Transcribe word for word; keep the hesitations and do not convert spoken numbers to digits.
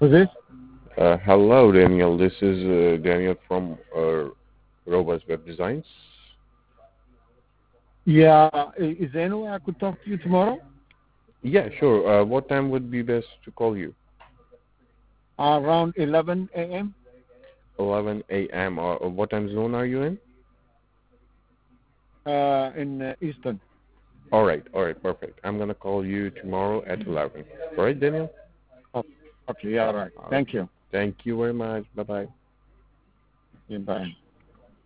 Who's this? Uh, hello, Daniel. This is uh, Daniel from uh, Robust Web Designs. Yeah, i- is there any way I could talk to you tomorrow Yeah, sure. Uh, what time would be best to call you? around eleven a m? eleven a m. Or uh, what time zone are you in? Uh, in uh, Eastern? All right, all right, perfect. I'm gonna call you tomorrow at eleven. All right, Daniel. Oh, okay, yeah, all right. All right. Thank you. Thank you very much. Bye bye. Yeah, bye.